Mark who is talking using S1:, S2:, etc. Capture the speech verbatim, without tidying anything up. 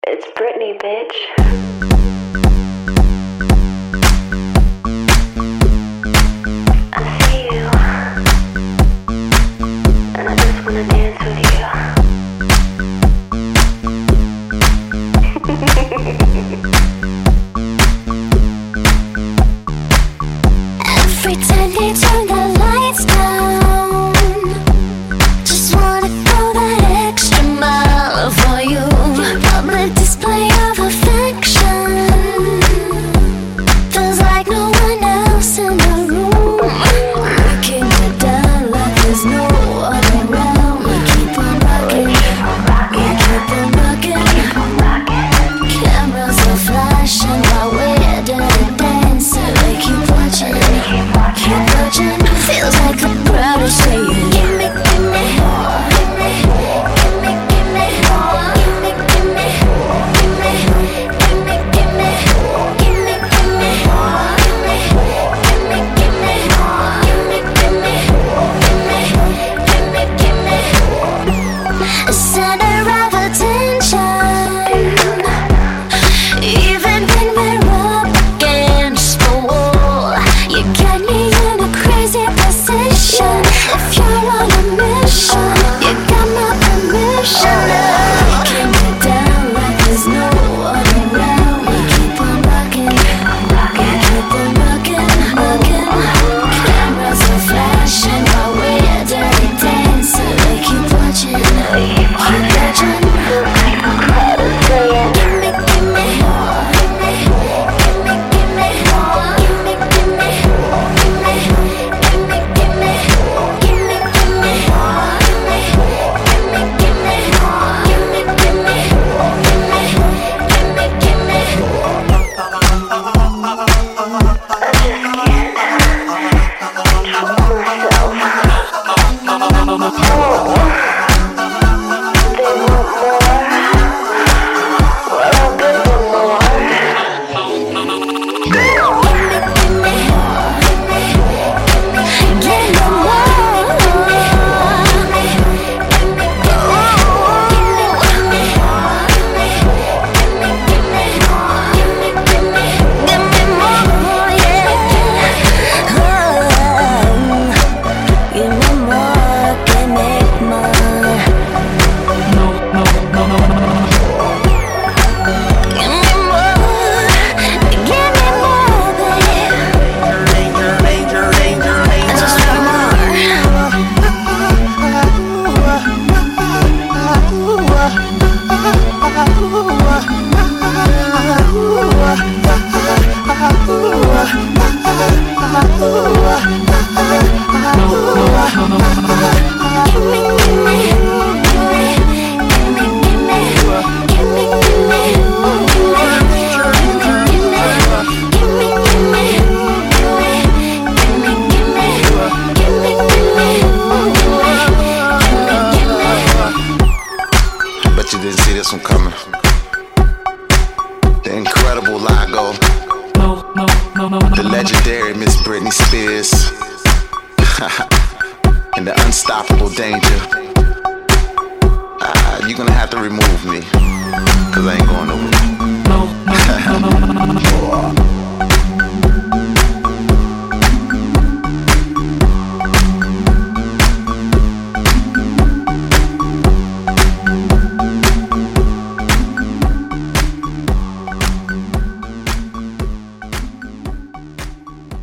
S1: It's Britney, bitch. I see you, and I just wanna dance with you.
S2: Every time you turn the lights down, just wanna go that extra mile for you. Public display of affection, feels like no one else in the room. Breaking it down like there's no one around. We keep on rocking, we keep on rocking. Cameras are flashing while we're dirty dancing. We keep watching, keep watching. Feels like the crowd is saying, give me, give me, give me, give me, give me, give me, give me, give me, give me, give me, give me, give me, give me, give me, give me, give me, give me, give me. A center of attention, even when we're up against the wall. You got me in a crazy position. If you're on a mission, you got my permission. Breaking it down like there's no one around. We keep on rocking, we keep on rocking, rocking. Cameras are flashing while we're dirty dancing. We keep watching, keep watching. Give me, give me, give me, give me, give me, give me, give me, give me, give me, give me, give me, give me, give me, give me, give me, give me, give me,
S3: Bet you didn't see this one coming. The incredible Lago, the legendary Miss Britney Spears, and the unstoppable Danger. Uh, you're gonna have to remove me, cause I ain't going nowhere.